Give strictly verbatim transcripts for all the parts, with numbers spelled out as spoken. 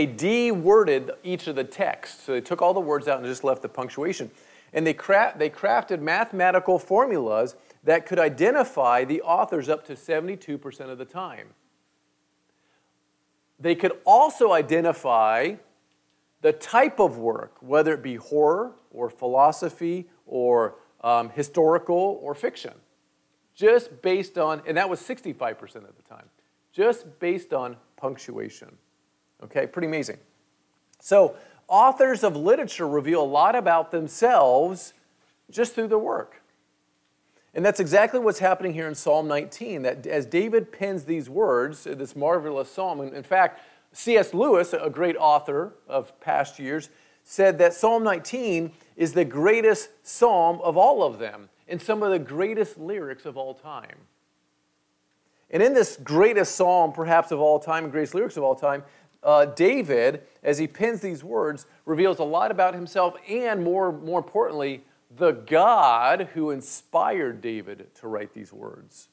They de-worded each of the texts. So they took all the words out and just left the punctuation. And they, cra- they crafted mathematical formulas that could identify the authors up to seventy-two percent of the time. They could also identify the type of work, whether it be horror or philosophy or um, historical or fiction, just based on, and that was sixty-five percent of the time, just based on punctuation. Okay, pretty amazing. So authors of literature reveal a lot about themselves just through their work. And that's exactly what's happening here in Psalm nineteen, that as David pens these words, this marvelous psalm, and in fact, C S Lewis, a great author of past years, said that Psalm nineteen is the greatest psalm of all of them and some of the greatest lyrics of all time. And in this greatest psalm, perhaps of all time, and greatest lyrics of all time, uh, David, as he pens these words, reveals a lot about himself and, more, more importantly, the God who inspired David to write these words.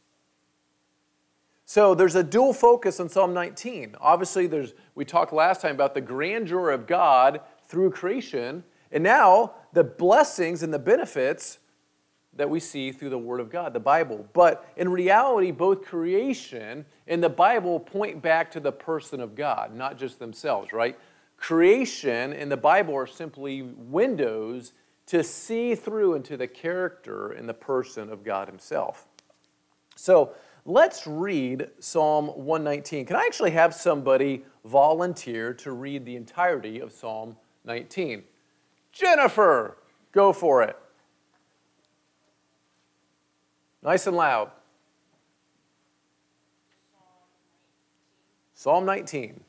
So there's a dual focus on Psalm nineteen. Obviously, there's we talked last time about the grandeur of God through creation, and now the blessings and the benefits that we see through the Word of God, the Bible. But in reality, both creation and the Bible point back to the person of God, not just themselves, right? Creation and the Bible are simply windows to see through into the character and the person of God himself. So let's read Psalm one nineteen. Can I actually have somebody volunteer to read the entirety of Psalm nineteen? Jennifer, go for it. Nice and loud. Psalm nineteen.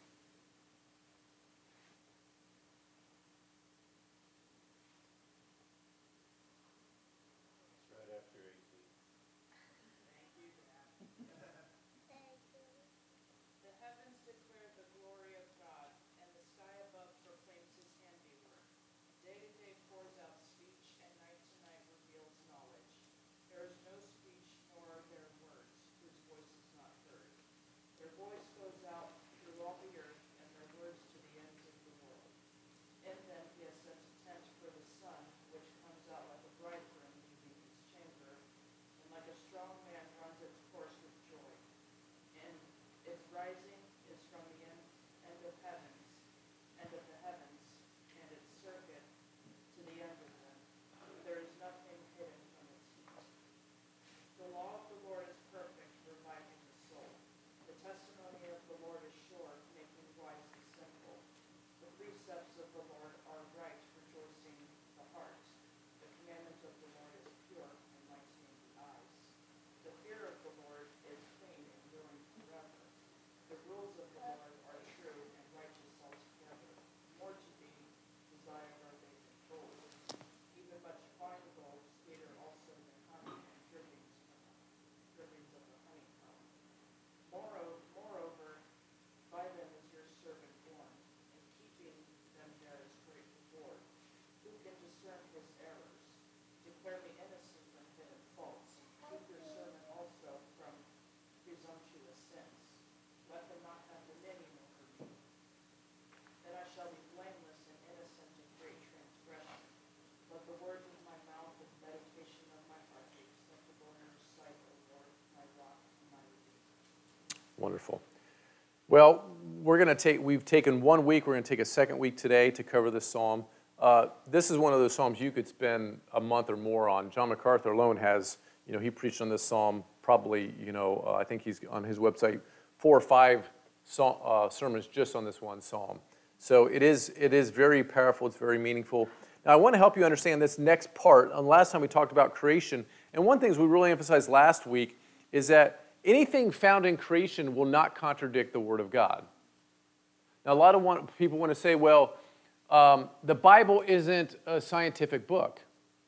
Wonderful. Well, we're going to take, we've taken one week, we're going to take a second week today to cover this psalm. Uh, this is one of those psalms you could spend a month or more on. John MacArthur alone has, you know, he preached on this psalm probably, you know, uh, I think he's on his website, four or five psalm, uh, sermons just on this one psalm. So it is, it is very powerful, it's very meaningful. Now I want to help you understand this next part. And last time we talked about creation, and one thing we really emphasized last week is that anything found in creation will not contradict the Word of God. Now, a lot of want, people want to say, well, um, the Bible isn't a scientific book.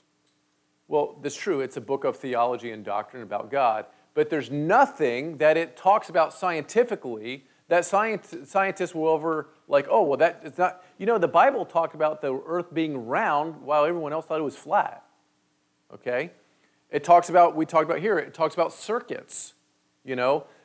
Well, that's true. It's a book of theology and doctrine about God. But there's nothing that it talks about scientifically that science, scientists will ever, like, oh, well, that it's not. You know, the Bible talked about the earth being round while everyone else thought it was flat. Okay? It talks about, we talked about here, it talks about circuits. You know,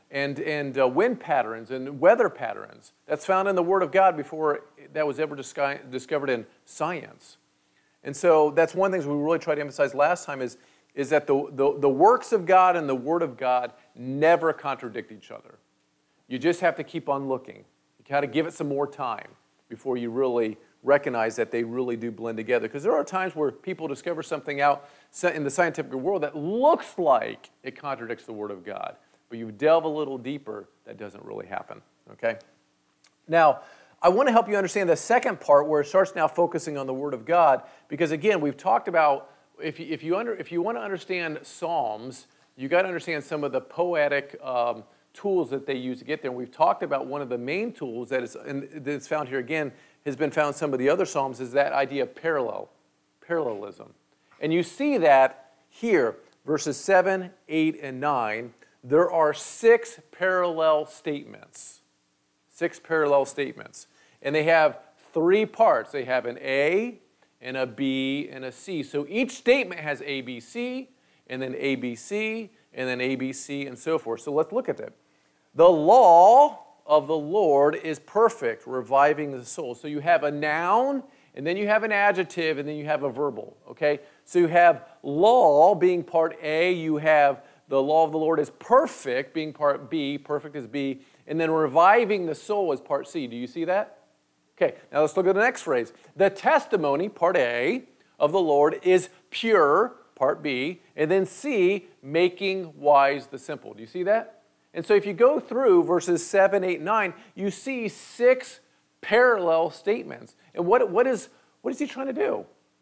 and, and uh, wind patterns and weather patterns. That's found in the Word of God before that was ever disco- discovered in science. And so that's one of the things we really tried to emphasize last time is, is that the, the, the works of God and the Word of God never contradict each other. You just have to keep on looking. You got to give it some more time before you really recognize that they really do blend together. Because there are times where people discover something out in the scientific world that looks like it contradicts the Word of God. But you delve a little deeper, that doesn't really happen. Okay? Now, I want to help you understand the second part where it starts now focusing on the Word of God. Because again, we've talked about, if you, if you, under, if you want to understand Psalms, you got to understand some of the poetic um, tools that they use to get there. And we've talked about one of the main tools that is and that's found here again, has been found in some of the other Psalms, is that idea of parallel, parallelism. And you see that here, verses seven, eight, and nine, there are six parallel statements. Six parallel statements. And they have three parts. They have an A, and a B, and a C. So each statement has A, B, C, and then A, B, C, and then A, B, C, and so forth. So let's look at it. The law of the Lord is perfect, reviving the soul. So you have a noun, and then you have an adjective, and then you have a verbal, okay? So you have law being part A, you have the law of the Lord is perfect being part B, perfect is B, and then reviving the soul is part C. Do you see that? Okay, now let's look at the next phrase. The testimony, part A, of the Lord is pure, part B, and then C, making wise the simple. Do you see that? And so if you go through verses seven, eight, nine, you see six parallel statements. And what, what, is, what is he trying to do?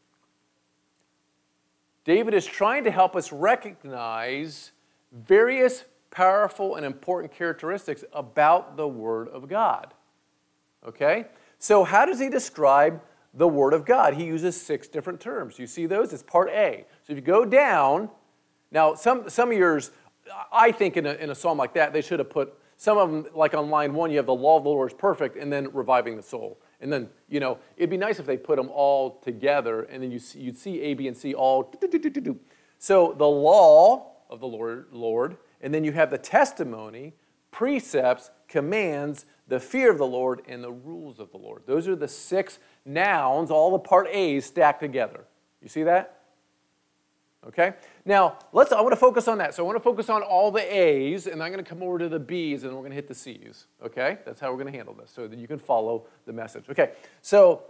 David is trying to help us recognize various powerful and important characteristics about the Word of God. Okay? So how does he describe the Word of God? He uses six different terms. You see those? It's part A. So if you go down, now some, some of yours, I think in a, in a psalm like that, they should have put, some of them, like on line one, you have the law of the Lord is perfect, and then reviving the soul. And then, you know, it'd be nice if they put them all together, and then you see, you'd see A, B, and C all. So the law of the Lord, Lord, and then you have the testimony, precepts, commands, the fear of the Lord, and the rules of the Lord. Those are the six nouns, all the part A's stacked together. You see that? Okay? Now, let's. I want to focus on that. So I want to focus on all the A's, and I'm going to come over to the B's, and we're going to hit the C's. Okay? That's how we're going to handle this, so that you can follow the message. Okay, so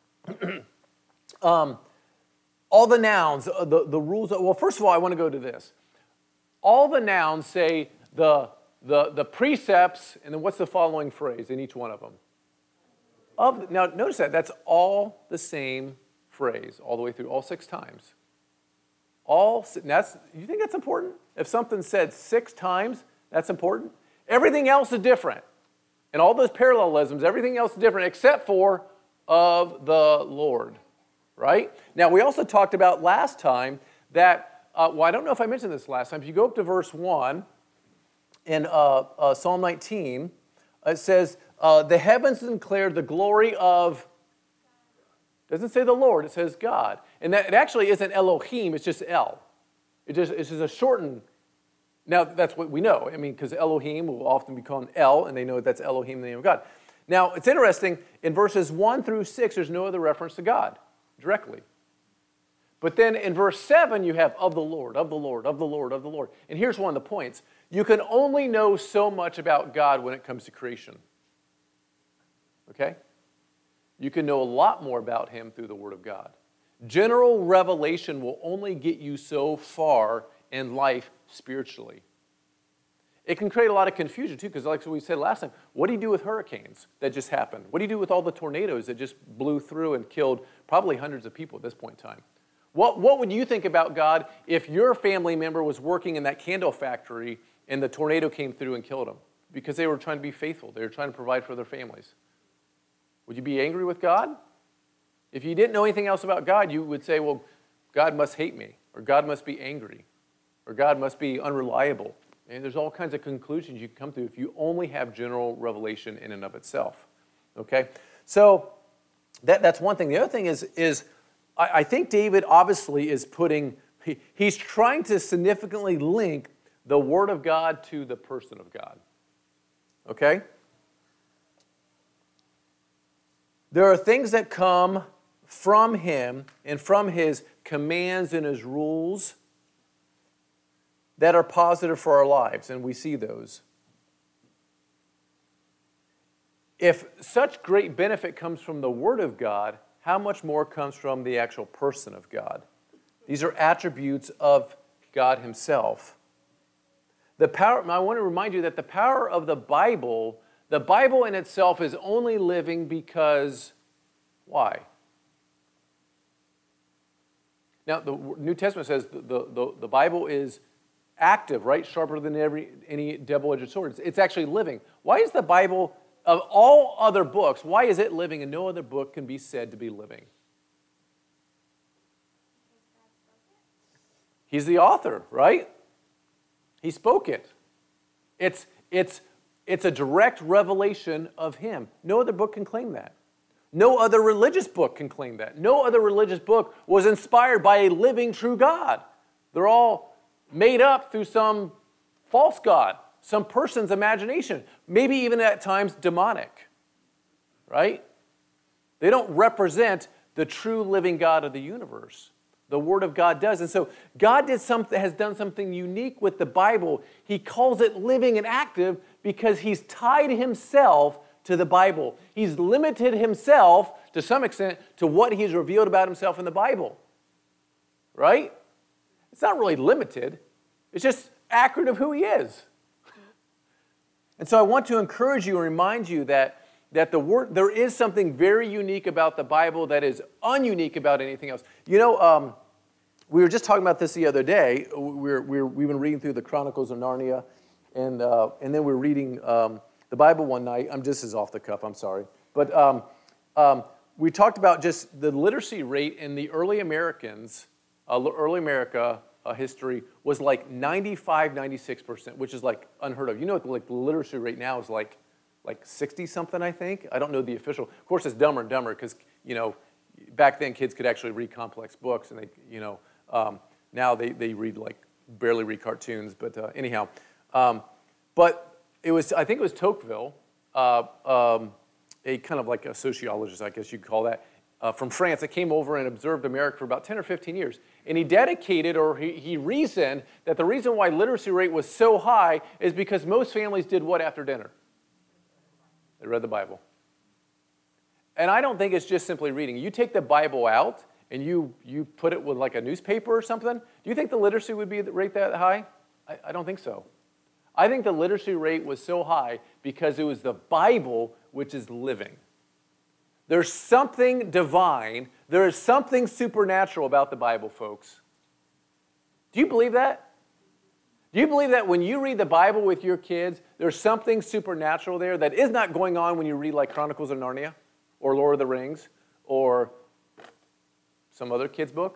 um, all the nouns, uh, the, the rules. Well, first of all, I want to go to this. All the nouns say the, the, the precepts, and then what's the following phrase in each one of them? Of, now, notice that. That's all the same phrase, all the way through, all six times. All, that's, you think that's important? If something's said six times, that's important? Everything else is different. And all those parallelisms, everything else is different except for of the Lord, right? Now, we also talked about last time that, uh, well, I don't know if I mentioned this last time. If you go up to verse one in uh, uh, Psalm nineteen, it says, uh, the heavens declare the glory of, doesn't say the Lord, it says God. And that it actually isn't Elohim, it's just El. It just, it's just a shortened. Now, that's what we know. I mean, because Elohim will often be called El, and they know that's Elohim, the name of God. Now, it's interesting, in verses one through six, there's no other reference to God directly. But then in verse seven, you have of the Lord, of the Lord, of the Lord, of the Lord. And here's one of the points. You can only know so much about God when it comes to creation. Okay? You can know a lot more about him through the Word of God. General revelation will only get you so far in life spiritually. It can create a lot of confusion too, because like we said last time, what do you do with hurricanes that just happened? What do you do with all the tornadoes that just blew through and killed probably hundreds of people at this point in time? What, what would you think about God if your family member was working in that candle factory and the tornado came through and killed them? Because they were trying to be faithful. They were trying to provide for their families. Would you be angry with God? If you didn't know anything else about God, you would say, well, God must hate me, or God must be angry, or God must be unreliable. And there's all kinds of conclusions you can come to if you only have general revelation in and of itself. Okay? So that, that's one thing. The other thing is, is I, I think David obviously is putting, he, he's trying to significantly link the Word of God to the person of God. Okay? There are things that come from Him and from His commands and His rules that are positive for our lives, and we see those. If such great benefit comes from the Word of God, how much more comes from the actual person of God? These are attributes of God Himself. The power, I want to remind you that the power of the Bible, the Bible in itself is only living because, why? Now, the New Testament says the, the, the Bible is active, right? Sharper than every, any double-edged sword. It's, it's actually living. Why is the Bible, of all other books, why is it living and no other book can be said to be living? He's the author, right? He spoke it. It's, it's, it's a direct revelation of Him. No other book can claim that. No other religious book can claim that. No other religious book was inspired by a living, true God. They're all made up through some false god, some person's imagination, maybe even at times demonic, right? They don't represent the true living God of the universe. The Word of God does. And so God did something, has done something unique with the Bible. He calls it living and active because He's tied Himself to the Bible. He's limited Himself, to some extent, to what He's revealed about Himself in the Bible. Right? It's not really limited. It's just accurate of who He is. And so I want to encourage you and remind you that, that the word, there is something very unique about the Bible that is ununique about anything else. You know, um, we were just talking about this the other day. We're, we're, we've been reading through the Chronicles of Narnia, and, uh, and then we're reading um, the Bible one night. I'm just as off the cuff, I'm sorry. But um, um, we talked about just the literacy rate in the early Americans, uh, early America uh, history was like ninety-five, ninety-six percent, which is like unheard of. You know, like the literacy rate now is like like sixty something, I think. I don't know the official. Of course, it's dumber and dumber because, you know, back then kids could actually read complex books, and they, you know, um, now they, they read like barely read cartoons. But uh, anyhow, um, but it was, I think it was Tocqueville, uh, um, a kind of like a sociologist, I guess you'd call that, uh, from France that came over and observed America for about ten or fifteen years. And he dedicated, or he, he reasoned, that the reason why literacy rate was so high is because most families did what after dinner? They read the Bible. And I don't think it's just simply reading. You take the Bible out and you, you put it with like a newspaper or something, do you think the literacy would be rate that high? I, I don't think so. I think the literacy rate was so high because it was the Bible which is living. There's something divine, there is something supernatural about the Bible, folks. Do you believe that? Do you believe that when you read the Bible with your kids, there's something supernatural there that is not going on when you read like Chronicles of Narnia or Lord of the Rings or some other kid's book?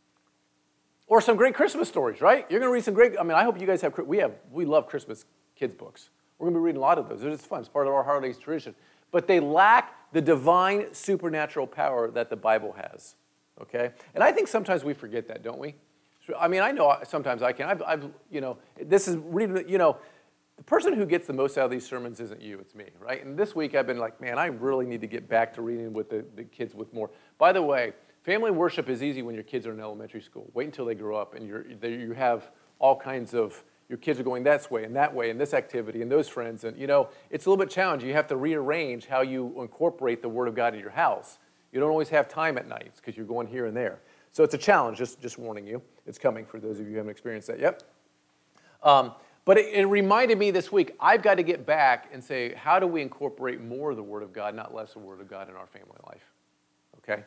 Or some great Christmas stories, right? You're going to read some great, I mean, I hope you guys have, we have, we love Christmas kids books. We're going to be reading a lot of those. It's fun. It's part of our holidays tradition. But they lack the divine supernatural power that the Bible has, okay? And I think sometimes we forget that, don't we? I mean, I know sometimes I can. I've, I've you know, this is reading, you know, the person who gets the most out of these sermons isn't you, it's me, right? And this week I've been like, man, I really need to get back to reading with the, the kids with more. By the way, family worship is easy when your kids are in elementary school. Wait until they grow up and you're, they, you have all kinds of, your kids are going this way and that way and this activity and those friends. And, you know, it's a little bit challenging. You have to rearrange how you incorporate the Word of God in your house. You don't always have time at nights because you're going here and there. So it's a challenge, just, just warning you. It's coming for those of you who haven't experienced that yet. Um, but it, it reminded me this week, I've got to get back and say, how do we incorporate more of the Word of God, not less of the Word of God in our family life? Okay?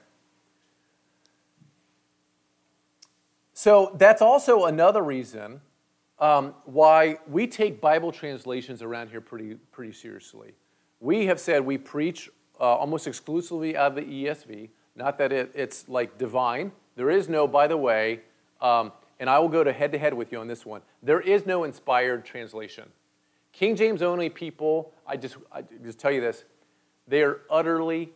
So that's also another reason um, why we take Bible translations around here pretty, pretty seriously. We have said we preach uh, almost exclusively out of the E S V, not that it, it's like divine. There is no, by the way, um, and I will go to head-to-head with you on this one, there is no inspired translation. King James only people, I just, I just tell you this, they are utterly,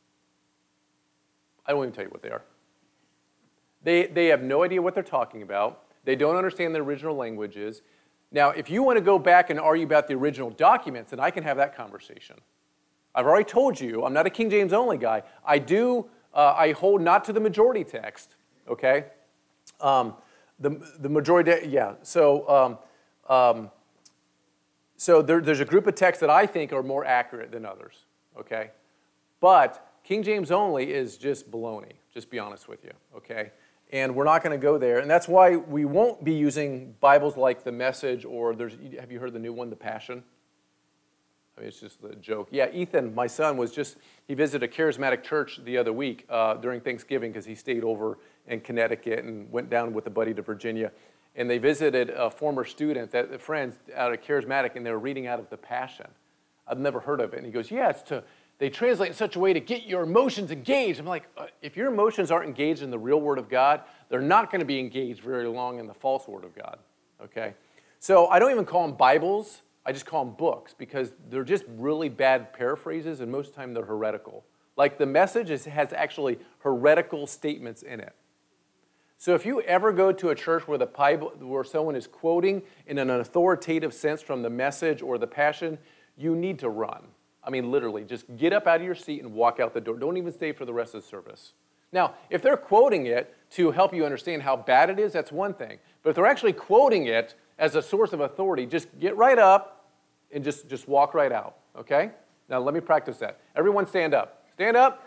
I won't even tell you what they are. They, they have no idea what they're talking about. They don't understand the original languages. Now, if you want to go back and argue about the original documents, then I can have that conversation. I've already told you, I'm not a King James only guy. I do, uh, I hold not to the majority text, okay? Um, the, the majority, yeah, so, um, um, so there, there's a group of texts that I think are more accurate than others, okay? But King James only is just baloney, just be honest with you, okay? And we're not going to go there, and that's why we won't be using Bibles like the Message, or there's, have you heard the new one, the Passion? I mean, it's just a joke. Yeah, Ethan, my son, was just, he visited a charismatic church the other week uh, during Thanksgiving because he stayed over in Connecticut and went down with a buddy to Virginia. And they visited a former student, that friends out of charismatic, and they were reading out of the Passion. I've never heard of it. And he goes, yeah, it's to, they translate in such a way to get your emotions engaged. I'm like, uh, if your emotions aren't engaged in the real Word of God, they're not going to be engaged very long in the false Word of God, okay? So I don't even call them Bibles. I just call them books because they're just really bad paraphrases, and most of the time they're heretical. Like the Message is, has actually heretical statements in it. So if you ever go to a church where the Bible, where someone is quoting in an authoritative sense from the Message or the Passion, you need to run. I mean, literally, just get up out of your seat and walk out the door. Don't even stay for the rest of the service. Now, if they're quoting it to help you understand how bad it is, that's one thing. But if they're actually quoting it as a source of authority, just get right up and just, just walk right out, okay? Now, let me practice that. Everyone stand up. Stand up.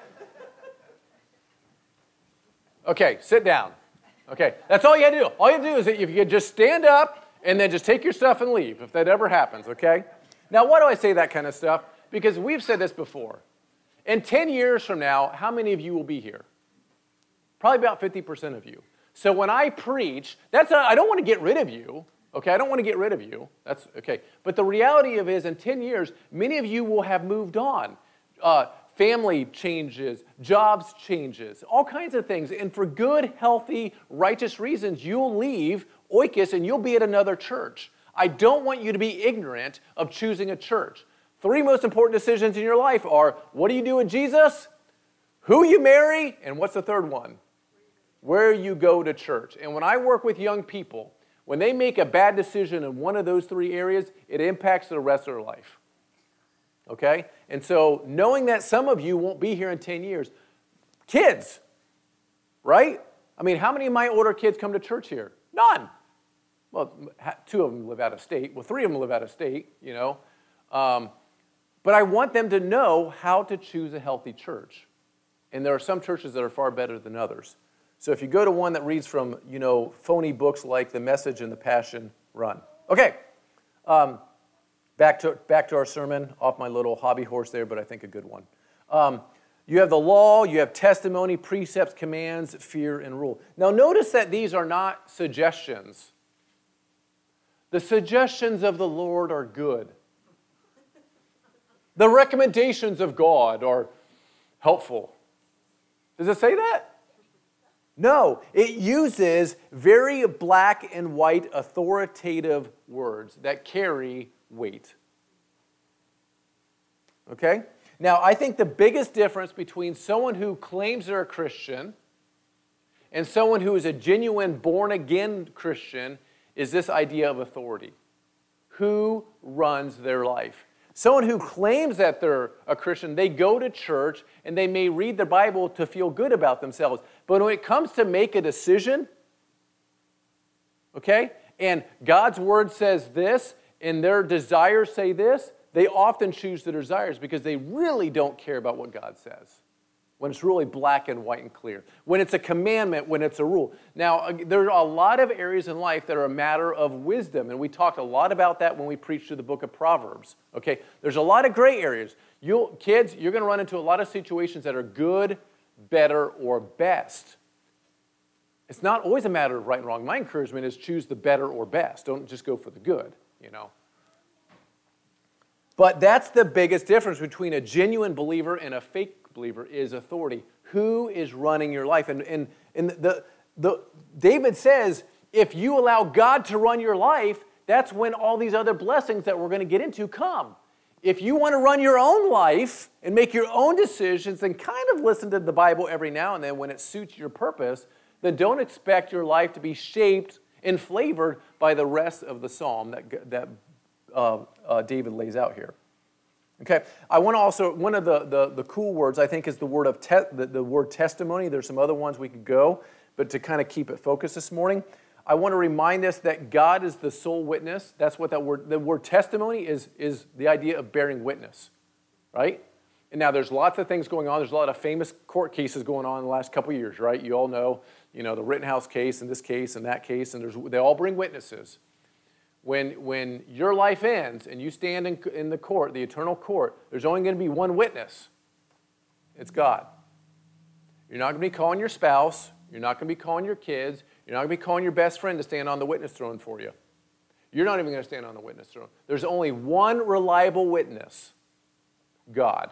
Okay, sit down. Okay, that's all you have to do. All you have to do is that if you just stand up and then just take your stuff and leave, if that ever happens, okay? Now, why do I say that kind of stuff? Because we've said this before. In ten years from now, how many of you will be here? Probably about fifty percent of you. So when I preach, that's a, I don't want to get rid of you. Okay, I don't want to get rid of you. That's okay. But the reality of it is in ten years, many of you will have moved on. Uh, family changes, jobs changes, all kinds of things. And for good, healthy, righteous reasons, you'll leave Oikos and you'll be at another church. I don't want you to be ignorant of choosing a church. Three most important decisions in your life are, what do you do with Jesus? Who you marry? And what's the third one? Where you go to church. And when I work with young people, when they make a bad decision in one of those three areas, it impacts the rest of their life. Okay? And so knowing that some of you won't be here in ten years, kids, right? I mean, how many of my older kids come to church here? None. Well, two of them live out of state. Well, three of them live out of state, you know. Um, but I want them to know how to choose a healthy church. And there are some churches that are far better than others. So if you go to one that reads from, you know, phony books like The Message and The Passion, run. Okay, um, back to back to our sermon, off my little hobby horse there, but I think a good one. Um, you have the law, you have testimony, precepts, commands, fear, and rule. Now notice that these are not suggestions. The suggestions of the Lord are good. The recommendations of God are helpful. Does it say that? No, it uses very black and white authoritative words that carry weight. Okay? Now, I think the biggest difference between someone who claims they're a Christian and someone who is a genuine born-again Christian is this idea of authority. Who runs their life? Someone who claims that they're a Christian, they go to church and they may read the Bible to feel good about themselves. But when it comes to make a decision, okay, and God's word says this and their desires say this, they often choose the desires because they really don't care about what God says. When it's really black and white and clear. When it's a commandment, when it's a rule. Now, there are a lot of areas in life that are a matter of wisdom, and we talked a lot about that when we preached through the book of Proverbs. Okay, there's a lot of gray areas. You'll, kids, you're going to run into a lot of situations that are good, better, or best. It's not always a matter of right and wrong. My encouragement is choose the better or best. Don't just go for the good, you know. But that's the biggest difference between a genuine believer and a fake believer is authority. Who is running your life? And, and, and the, the, David says, if you allow God to run your life, that's when all these other blessings that we're going to get into come. If you want to run your own life and make your own decisions and kind of listen to the Bible every now and then when it suits your purpose, then don't expect your life to be shaped and flavored by the rest of the psalm that, that uh, uh, David lays out here. Okay, I want to also, one of the, the, the cool words I think is the word of te- the, the word testimony. There's some other ones we could go, but to kind of keep it focused this morning, I want to remind us that God is the sole witness. That's what that word, the word testimony is, is the idea of bearing witness, right? And now there's lots of things going on. There's a lot of famous court cases going on in the last couple of years, right? You all know, you know, the Rittenhouse case and this case and that case, and there's, they all bring witnesses. When, when your life ends and you stand in, in the court, the eternal court, there's only going to be one witness. It's God. You're not going to be calling your spouse. You're not going to be calling your kids. You're not going to be calling your best friend to stand on the witness throne for you. You're not even going to stand on the witness throne. There's only one reliable witness, God.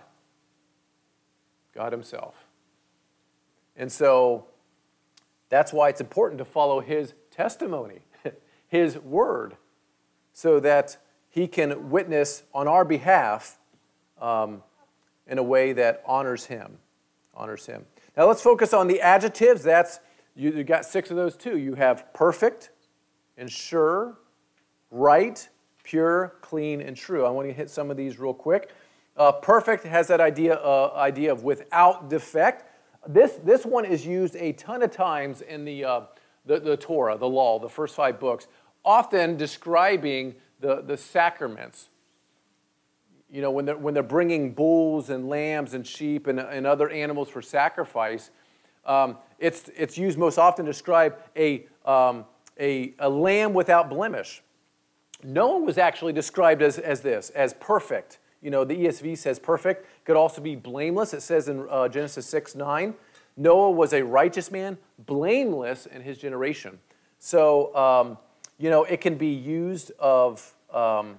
God himself. And so that's why it's important to follow his testimony, his word, so that he can witness on our behalf um, in a way that honors him. Honors him. Now let's focus on the adjectives. That's you, you got six of those too. You have perfect and sure, right, pure, clean, and true. I want to hit some of these real quick. Uh, perfect has that idea uh, idea of without defect. This this one is used a ton of times in the uh, the, the Torah, the law, the first five books, often describing the, the sacraments. You know, when they're, when they're bringing bulls and lambs and sheep and, and other animals for sacrifice, um, it's, it's used most often to describe a, um, a, a lamb without blemish. Noah was actually described as, as this, as perfect. You know, the E S V says perfect. Could also be blameless. It says in uh, Genesis six nine, Noah was a righteous man, blameless in his generation. So, um, you know, it can be used of... Um,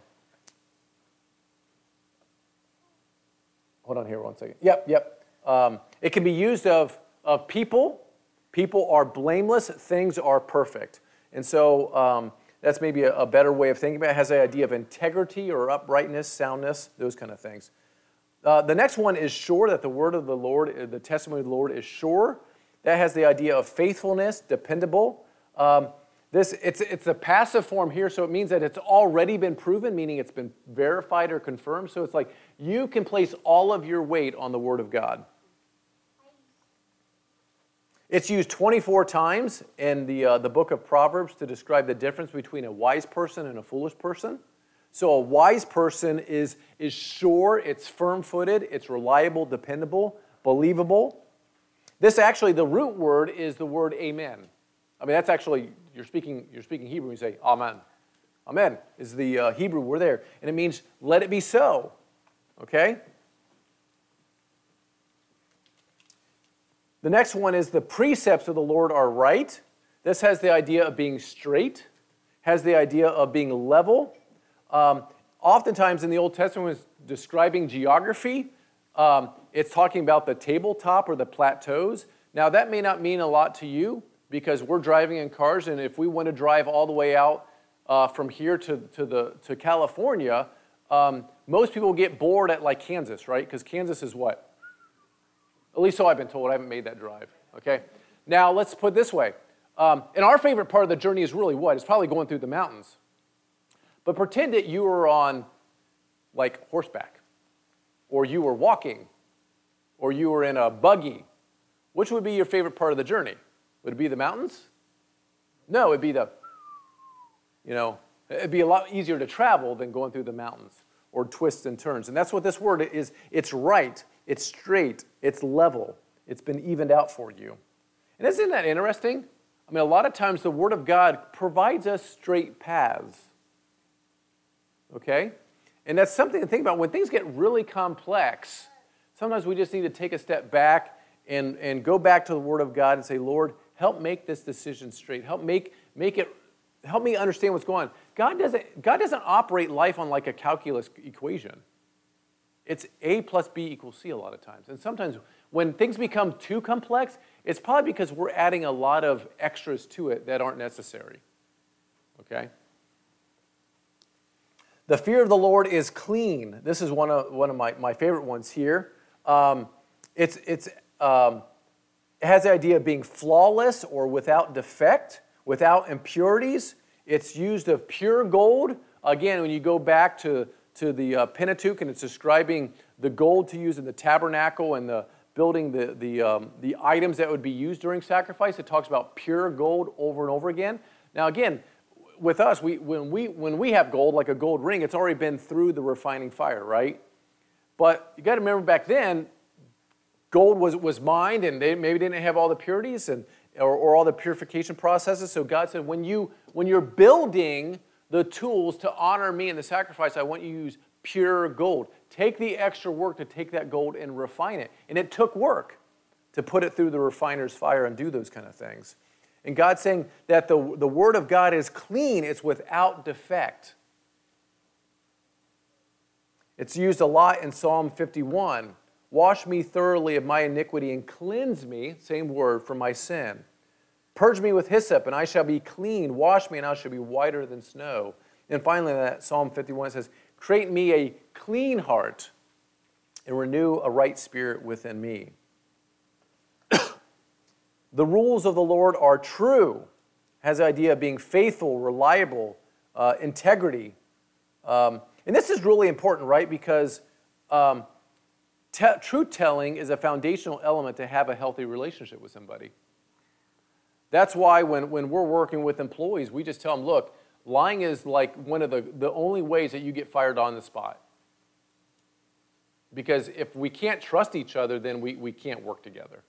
hold on here one second. Yep, yep. Um, it can be used of, of people. People are blameless. Things are perfect. And so um, that's maybe a, a better way of thinking about it. It has the idea of integrity or uprightness, soundness, those kind of things. Uh, the next one is sure, that the word of the Lord, the testimony of the Lord is sure. That has the idea of faithfulness, dependable. Um, this it's it's a passive form here, so it means that it's already been proven, meaning it's been verified or confirmed. So it's like you can place all of your weight on the word of God. It's used twenty-four times in the uh, the book of Proverbs to describe the difference between a wise person and a foolish person. So a wise person is, is sure, it's firm-footed, it's reliable, dependable, believable. This actually, the root word is the word amen. I mean, that's actually, you're speaking you're speaking Hebrew when you say amen. Amen is the uh, Hebrew word there. And it means, let it be so. Okay? The next one is the precepts of the Lord are right. This has the idea of being straight, has the idea of being level. Um, oftentimes in the Old Testament, when it's describing geography, um, it's talking about the tabletop or the plateaus. Now, that may not mean a lot to you because we're driving in cars, and if we want to drive all the way out uh, from here to, to, the, to California, um, most people get bored at like Kansas, right? Because Kansas is what? At least so I've been told. I haven't made that drive, okay? Now, let's put it this way. Um, and our favorite part of the journey is really what? It's probably going through the mountains. But pretend that you were on, like, horseback, or you were walking, or you were in a buggy. Which would be your favorite part of the journey? Would it be the mountains? No, it'd be the, you know, it'd be a lot easier to travel than going through the mountains or twists and turns. And that's what this word is. It's right, it's straight, it's level. It's been evened out for you. And isn't that interesting? I mean, a lot of times the Word of God provides us straight paths. Okay? And that's something to think about. When things get really complex, sometimes we just need to take a step back and, and go back to the Word of God and say, Lord, help make this decision straight. Help make, make it, help me understand what's going on. God doesn't, God doesn't operate life on like a calculus equation. It's A plus B equals C a lot of times. And sometimes when things become too complex, it's probably because we're adding a lot of extras to it that aren't necessary. Okay? The fear of the Lord is clean. This is one of one of my, my favorite ones here. Um, it's it's um, it has the idea of being flawless or without defect, without impurities. It's used of pure gold. Again, when you go back to, to the uh, Pentateuch, and it's describing the gold to use in the tabernacle and the building the, the, um, the items that would be used during sacrifice, it talks about pure gold over and over again. Now again, with us, we, when, we, when we have gold, like a gold ring, it's already been through the refining fire, right? But you got to remember back then, gold was, was mined, and they maybe didn't have all the purities and or, or all the purification processes. So God said, when, you, when you're building the tools to honor me in the sacrifice, I want you to use pure gold. Take the extra work to take that gold and refine it. And it took work to put it through the refiner's fire and do those kind of things. And God's saying that the, the Word of God is clean. It's without defect. It's used a lot in Psalm fifty-one. Wash me thoroughly of my iniquity and cleanse me, same word, from my sin. Purge me with hyssop, and I shall be clean. Wash me, and I shall be whiter than snow. And finally, that Psalm fifty-one says, create me a clean heart and renew a right spirit within me. The rules of the Lord are true. Has the idea of being faithful, reliable, uh, integrity. Um, and this is really important, right? Because um, te- truth-telling is a foundational element to have a healthy relationship with somebody. That's why when, when we're working with employees, we just tell them, look, lying is like one of the, the only ways that you get fired on the spot. Because if we can't trust each other, then we, we can't work together.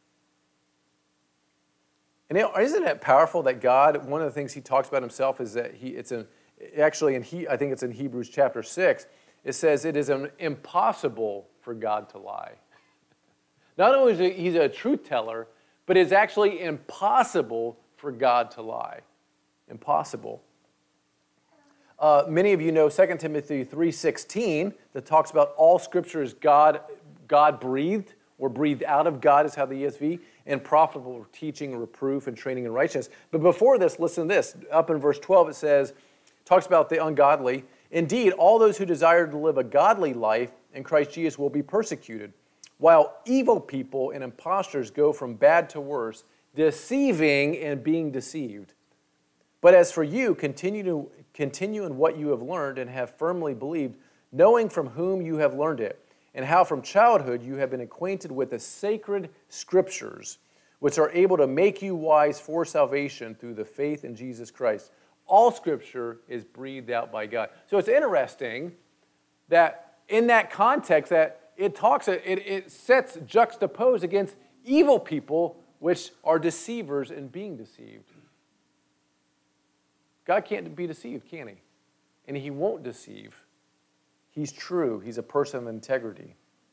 And it, isn't it powerful that God, one of the things he talks about himself is that he, it's in, actually, in he, I think it's in Hebrews chapter six, it says it is an impossible for God to lie. Not only is he, he's a truth teller, but it's actually impossible for God to lie. Impossible. Uh, many of you know Second Timothy three sixteen that talks about all Scripture is God, God-breathed, or breathed out of God is how the E S V, and profitable for teaching, reproof, and training in righteousness. But before this, listen to this. Up in verse twelve it says, talks about the ungodly. Indeed, all those who desire to live a godly life in Christ Jesus will be persecuted, while evil people and impostors go from bad to worse, deceiving and being deceived. But as for you, continue to continue in what you have learned and have firmly believed, knowing from whom you have learned it, and how from childhood you have been acquainted with the sacred Scriptures, which are able to make you wise for salvation through the faith in Jesus Christ. All Scripture is breathed out by God. So it's interesting that in that context that it talks, it, it sets juxtaposed against evil people, which are deceivers and being deceived. God can't be deceived, can he? And he won't deceive. He's true. He's a person of integrity.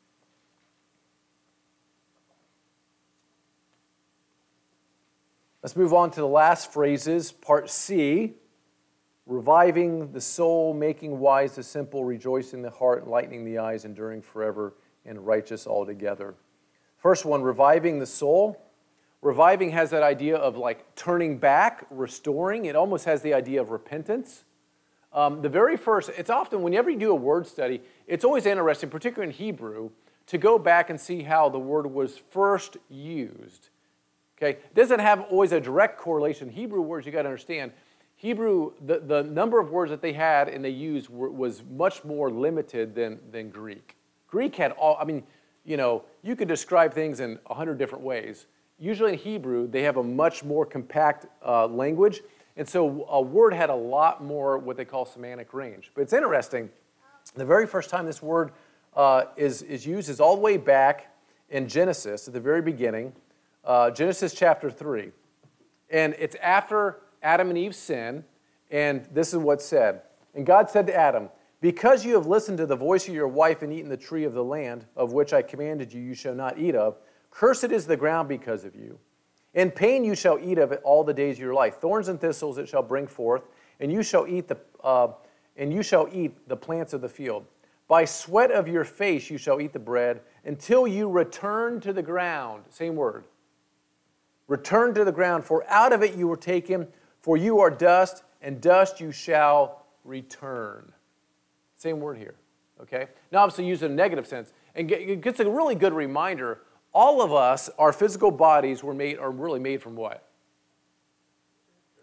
Let's move on to the last phrases, part C. Reviving the soul, making wise the simple, rejoicing the heart, enlightening the eyes, enduring forever, and righteous altogether. First one, reviving the soul. Reviving has that idea of like turning back, restoring. It almost has the idea of repentance. Um, the very first, it's often, whenever you do a word study, it's always interesting, particularly in Hebrew, to go back and see how the word was first used. Okay? It doesn't have always a direct correlation. Hebrew words, you got to understand, Hebrew, the, the number of words that they had and they used were, was much more limited than, than Greek. Greek had all, I mean, you know, you could describe things in a hundred different ways. Usually in Hebrew, they have a much more compact uh, language, and so a word had a lot more what they call semantic range. But it's interesting, the very first time this word uh, is, is used is all the way back in Genesis, at the very beginning, uh, Genesis chapter three. And it's after Adam and Eve sin, and this is what's said. And God said to Adam, because you have listened to the voice of your wife and eaten the tree of the land, of which I commanded you, you shall not eat of, cursed is the ground because of you. In pain you shall eat of it all the days of your life. Thorns and thistles it shall bring forth, and you shall eat the uh, and you shall eat the plants of the field. By sweat of your face you shall eat the bread until you return to the ground. Same word. Return to the ground, for out of it you were taken, for you are dust, and dust you shall return. Same word here. Okay? Now obviously used in a negative sense. And it gets a really good reminder. All of us, our physical bodies were made, are really made from what?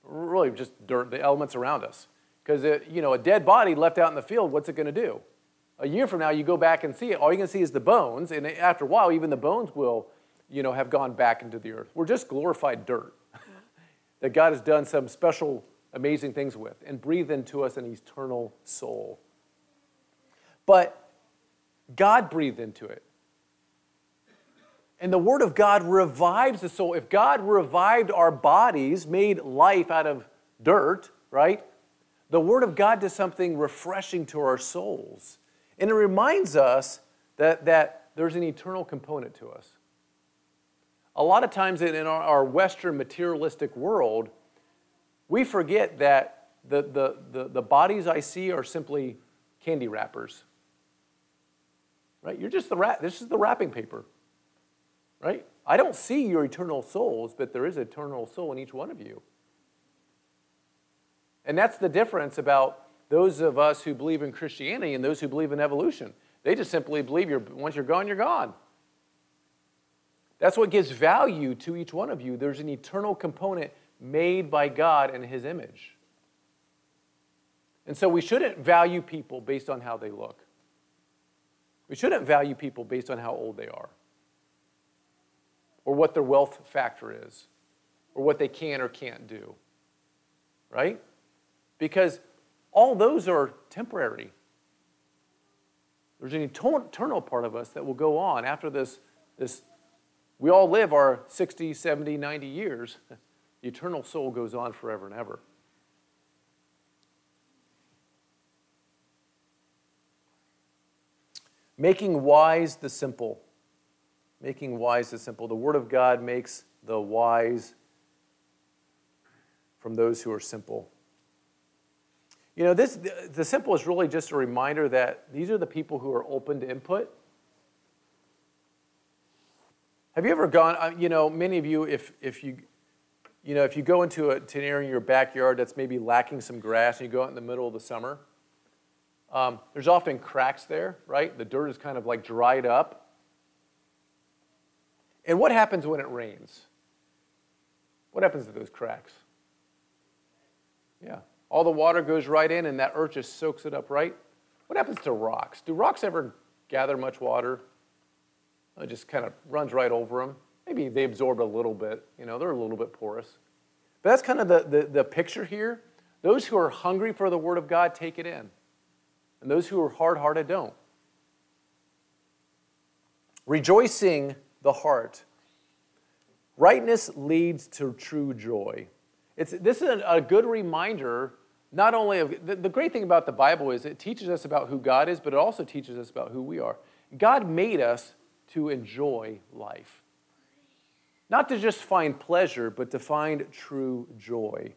really just dirt, the elements around us. Because, you know, a dead body left out in the field, what's it going to do? A year from now, you go back and see it. All you're going to see is the bones. And after a while, even the bones will, you know, have gone back into the earth. We're just glorified dirt that God has done some special, amazing things with and breathed into us an eternal soul. But God breathed into it. And the Word of God revives the soul. If God revived our bodies, made life out of dirt, right? The Word of God does something refreshing to our souls. And it reminds us that, that there's an eternal component to us. A lot of times in our, our Western materialistic world, we forget that the, the, the, the bodies I see are simply candy wrappers. Right? You're just the wrap. This is the wrapping paper. Right? I don't see your eternal souls, but there is an eternal soul in each one of you. And that's the difference about those of us who believe in Christianity and those who believe in evolution. They just simply believe you're, once you're gone, you're gone. That's what gives value to each one of you. There's an eternal component made by God in His image. And so we shouldn't value people based on how they look. We shouldn't value people based on how old they are, or what their wealth factor is, or what they can or can't do, right? Because all those are temporary. There's an eternal part of us that will go on after this. this we all live our sixty, seventy, ninety years. The eternal soul goes on forever and ever. Making wise the simple. Making wise the simple. The Word of God makes the wise from those who are simple. You know, this the simple is really just a reminder that these are the people who are open to input. Have you ever gone, you know, many of you, if if you, you know, if you go into a, to an area in your backyard that's maybe lacking some grass and you go out in the middle of the summer, um, there's often cracks there, right? The dirt is kind of like dried up. And what happens when it rains? What happens to those cracks? Yeah. All the water goes right in and that earth just soaks it up, right? What happens to rocks? Do rocks ever gather much water? It just kind of runs right over them. Maybe they absorb a little bit. You know, they're a little bit porous. But that's kind of the, the, the picture here. Those who are hungry for the Word of God take it in. And those who are hard-hearted don't. Rejoicing the heart. Rightness leads to true joy. It's, this is a good reminder, not only of, the, the great thing about the Bible is it teaches us about who God is, but it also teaches us about who we are. God made us to enjoy life. Not to just find pleasure, but to find true joy.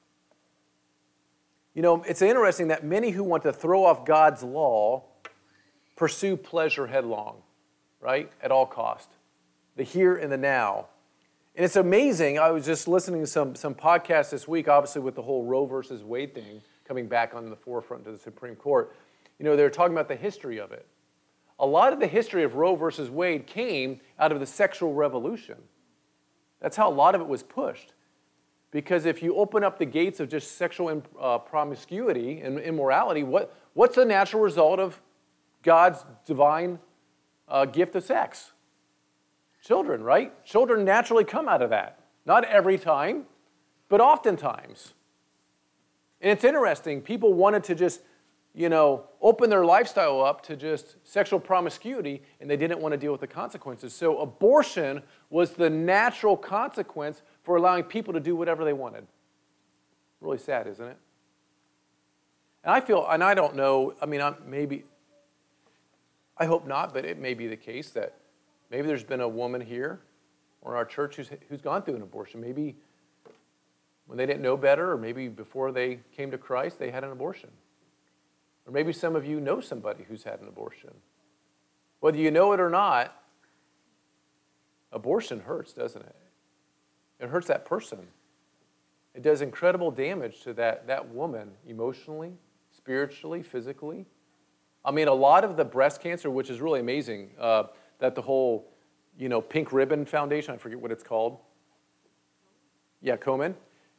You know, it's interesting that many who want to throw off God's law pursue pleasure headlong, right? At all cost. The here and the now. And it's amazing. I was just listening to some, some podcasts this week, obviously with the whole Roe versus Wade thing coming back on the forefront to the Supreme Court. You know, they were talking about the history of it. A lot of the history of Roe versus Wade came out of the sexual revolution. That's how a lot of it was pushed. Because if you open up the gates of just sexual uh, promiscuity and immorality, what, what's the natural result of God's divine uh, gift of sex? Children, right? Children naturally come out of that. Not every time, but oftentimes. And it's interesting. People wanted to just, you know, open their lifestyle up to just sexual promiscuity, and they didn't want to deal with the consequences. So abortion was the natural consequence for allowing people to do whatever they wanted. Really sad, isn't it? And I feel, and I don't know, I mean, I'm maybe, I hope not, but it may be the case that maybe there's been a woman here or in our church who's, who's gone through an abortion. Maybe when they didn't know better, or maybe before they came to Christ, they had an abortion. Or maybe some of you know somebody who's had an abortion. Whether you know it or not, abortion hurts, doesn't it? It hurts that person. It does incredible damage to that, that woman emotionally, spiritually, physically. I mean, a lot of the breast cancer, which is really amazing, uh, that the whole, you know, Pink Ribbon Foundation, I forget what it's called. Yeah, Komen.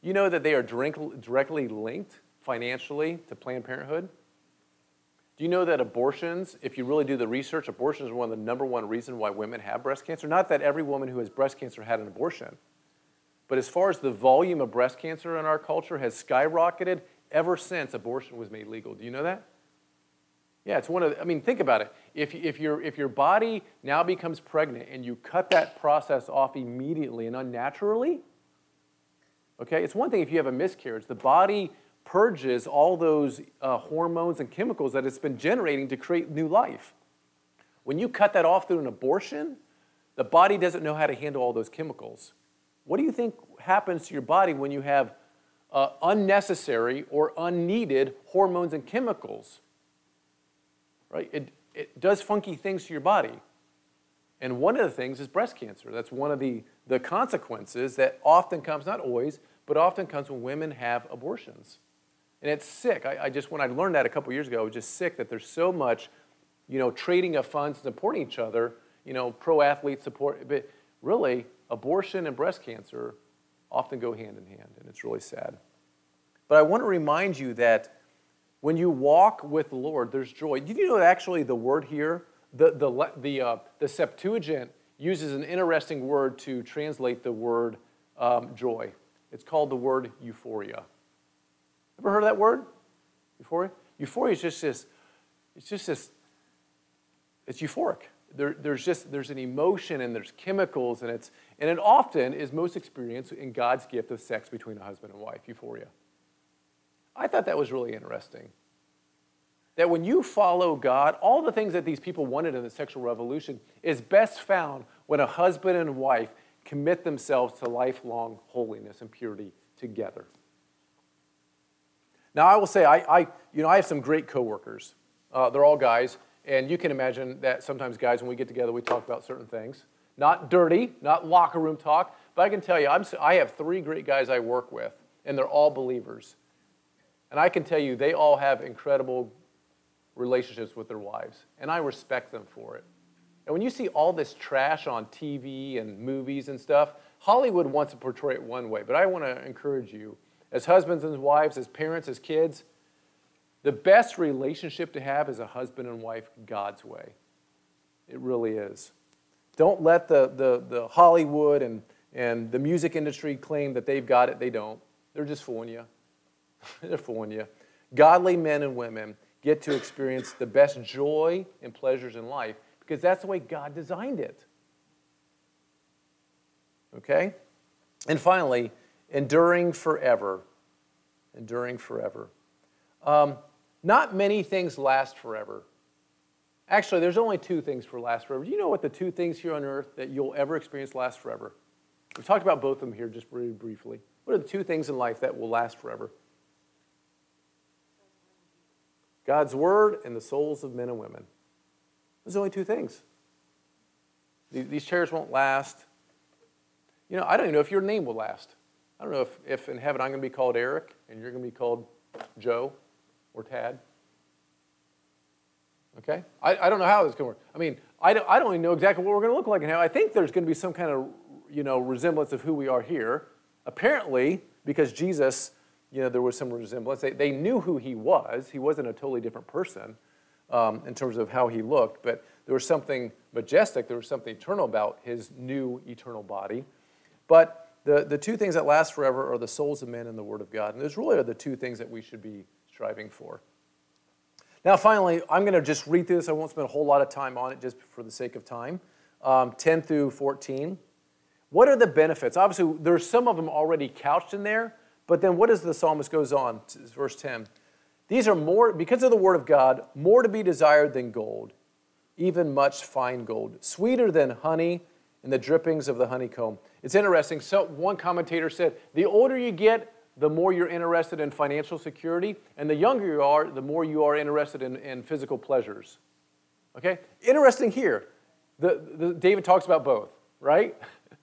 You know that they are direct, directly linked financially to Planned Parenthood? Do you know that abortions, if you really do the research, abortions are one of the number one reasons why women have breast cancer? Not that every woman who has breast cancer had an abortion, but as far as the volume of breast cancer in our culture has skyrocketed ever since abortion was made legal. Do you know that? Yeah, it's one of the, I mean, think about it. If, if, your, if your body now becomes pregnant and you cut that process off immediately and unnaturally, okay, it's one thing if you have a miscarriage. The body purges all those uh, hormones and chemicals that it's been generating to create new life. When you cut that off through an abortion, the body doesn't know how to handle all those chemicals. What do you think happens to your body when you have uh, unnecessary or unneeded hormones and chemicals? Right? It, it does funky things to your body. And one of the things is breast cancer. That's one of the, the consequences that often comes, not always, but often comes when women have abortions. And it's sick. I, I just, when I learned that a couple years ago, I was just sick that there's so much, you know, trading of funds, supporting each other, you know, pro-athlete support. But really, abortion and breast cancer often go hand in hand, and it's really sad. But I want to remind you that when you walk with the Lord, there's joy. Did you know that actually the word here, the, the, the, uh, the Septuagint uses an interesting word to translate the word um, joy. It's called the word euphoria. Ever heard of that word? Euphoria? Euphoria is just this, it's just this, it's euphoric. There, there's just, there's an emotion and there's chemicals and it's, and it often is most experienced in God's gift of sex between a husband and wife, euphoria. I thought that was really interesting. That when you follow God, all the things that these people wanted in the sexual revolution is best found when a husband and wife commit themselves to lifelong holiness and purity together. Now, I will say, I, I you know, I have some great coworkers. Uh, they're all guys, and you can imagine that sometimes guys, when we get together, we talk about certain things. Not dirty, not locker room talk, but I can tell you, I'm, I have three great guys I work with, and they're all believers. And I can tell you, they all have incredible relationships with their wives, and I respect them for it. And when you see all this trash on T V and movies and stuff, Hollywood wants to portray it one way, but I want to encourage you, as husbands and wives, as parents, as kids, the best relationship to have is a husband and wife God's way. It really is. Don't let the, the, the Hollywood and, and the music industry claim that they've got it. They don't. They're just fooling you. They're fooling you. Godly men and women get to experience the best joy and pleasures in life because that's the way God designed it. Okay? And finally, enduring forever. Enduring forever. Um, not many things last forever. Actually, there's only two things for last forever. Do you know what the two things here on earth that you'll ever experience last forever? We've talked about both of them here just really briefly. What are the two things in life that will last forever? God's word and the souls of men and women. Those are only two things. These chairs won't last. You know, I don't even know if your name will last. I don't know if, if in heaven I'm going to be called Eric and you're going to be called Joe or Tad. Okay? I, I don't know how this is going to work. I mean, I don't, I don't even know exactly what we're going to look like in heaven. I think there's going to be some kind of, you know, resemblance of who we are here. Apparently, because Jesus, you know, there was some resemblance. They, they knew who he was. He wasn't a totally different person um, in terms of how he looked, but there was something majestic. There was something eternal about his new eternal body. But the, the two things that last forever are the souls of men and the word of God. And those really are the two things that we should be striving for. Now, finally, I'm going to just read through this. I won't spend a whole lot of time on it just for the sake of time. Um, ten through fourteen. What are the benefits? Obviously, there's some of them already couched in there, but then what does the psalmist goes on? Verse ten. These are more, because of the word of God, more to be desired than gold, even much fine gold, sweeter than honey and the drippings of the honeycomb. It's interesting. So one commentator said, the older you get, the more you're interested in financial security, and the younger you are, the more you are interested in, in physical pleasures. Okay? Interesting here. The, the, David talks about both, right?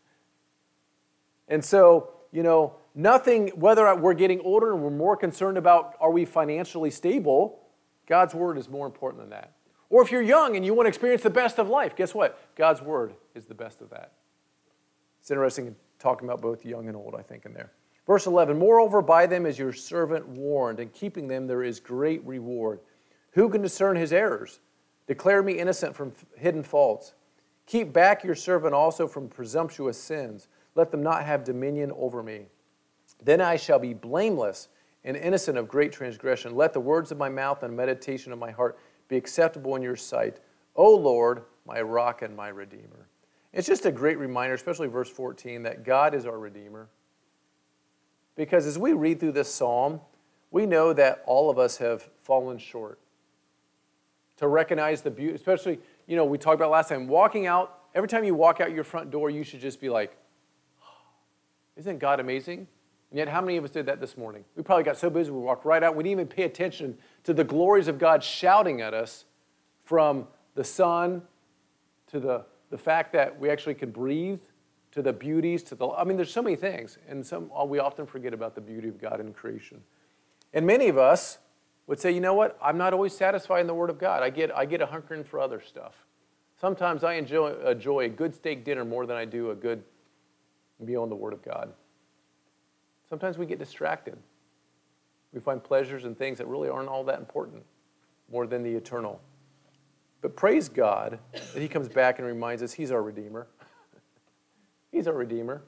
And so, you know, nothing, whether we're getting older and we're more concerned about are we financially stable, God's word is more important than that. Or if you're young and you want to experience the best of life, guess what? God's word is the best of that. It's interesting talking about both young and old, I think, in there. Verse eleven, moreover, by them is your servant warned, and keeping them there is great reward. Who can discern his errors? Declare me innocent from hidden faults. Keep back your servant also from presumptuous sins. Let them not have dominion over me. Then I shall be blameless and innocent of great transgression. Let the words of my mouth and meditation of my heart be acceptable in your sight, O Lord, my rock and my redeemer. It's just a great reminder, especially verse fourteen, that God is our redeemer. Because as we read through this psalm, we know that all of us have fallen short. To recognize the beauty, especially, you know, we talked about last time, walking out, every time you walk out your front door, you should just be like, oh, isn't God amazing? And yet, how many of us did that this morning? We probably got so busy, we walked right out. We didn't even pay attention to the glories of God shouting at us, from the sun to the, the fact that we actually could breathe, to the beauties, to the, I mean, there's so many things. And some we often forget about the beauty of God in creation. And many of us would say, you know what? I'm not always satisfied in the Word of God. I get I get a hunkering for other stuff. Sometimes I enjoy, enjoy a good steak dinner more than I do a good meal in the Word of God. Sometimes we get distracted. We find pleasures in things that really aren't all that important, more than the eternal. But praise God that He comes back and reminds us He's our Redeemer. He's our Redeemer.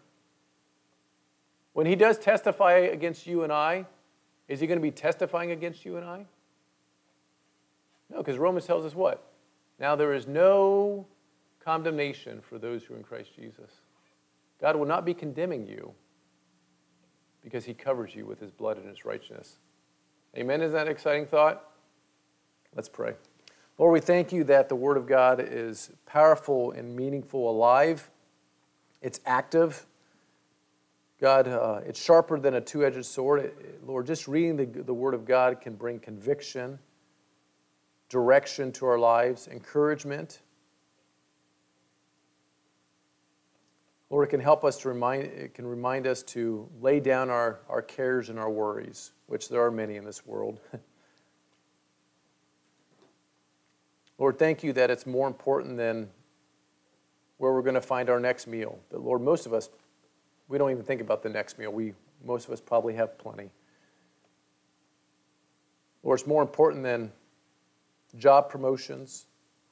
When He does testify against you and I, is He going to be testifying against you and I? No, because Romans tells us what? Now there is no condemnation for those who are in Christ Jesus. God will not be condemning you because He covers you with His blood and His righteousness. Amen? Isn't that an exciting thought? Let's pray. Lord, we thank You that the Word of God is powerful and meaningful, alive. It's active. God, uh, it's sharper than a two-edged sword. It, Lord, just reading the, the Word of God can bring conviction, direction to our lives, encouragement. Lord, it can help us to remind, it can remind us to lay down our, our cares and our worries, which there are many in this world. Lord, thank You that it's more important than where we're going to find our next meal. But Lord, most of us, we don't even think about the next meal. We, most of us probably have plenty. Lord, it's more important than job promotions.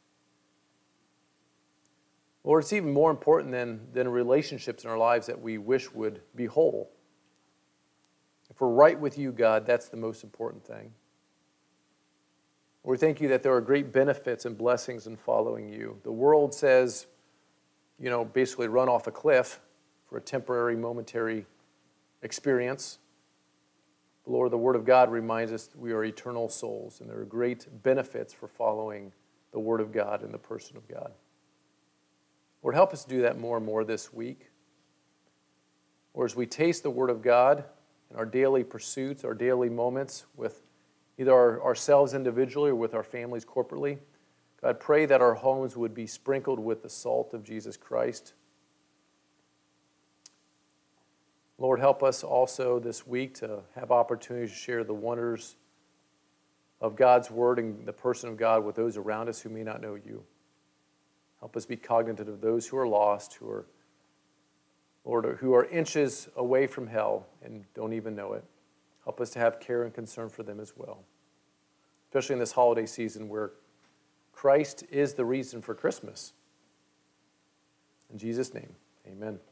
Lord, it's even more important than, than relationships in our lives that we wish would be whole. If we're right with You, God, that's the most important thing. Lord, thank You that there are great benefits and blessings in following You. The world says, you know, basically run off a cliff for a temporary, momentary experience. But Lord, the Word of God reminds us that we are eternal souls, and there are great benefits for following the Word of God and the person of God. Lord, help us do that more and more this week. Or as we taste the Word of God in our daily pursuits, our daily moments with either our, ourselves individually or with our families corporately, God, pray that our homes would be sprinkled with the salt of Jesus Christ. Lord, help us also this week to have opportunities to share the wonders of God's Word and the person of God with those around us who may not know You. Help us be cognizant of those who are lost, who are, Lord, who are inches away from hell and don't even know it. Help us to have care and concern for them as well, especially in this holiday season where Christ is the reason for Christmas. In Jesus' name, amen.